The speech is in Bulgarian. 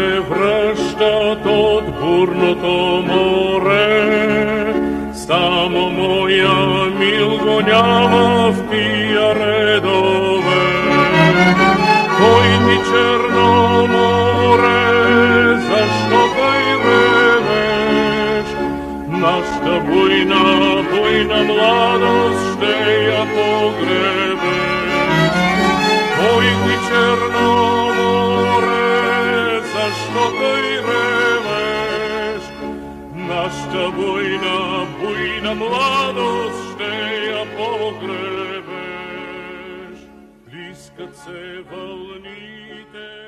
се връщат от бурното море, само моя мил го няма в тия редове. Кой ти, Черно море, защо тъй ревеш? Нашата буйна младост ще я погребеш. Кой ти, Черно море, защо тъй ревеш? Нашата буйна младост ще я погребеш. Плискат се вълните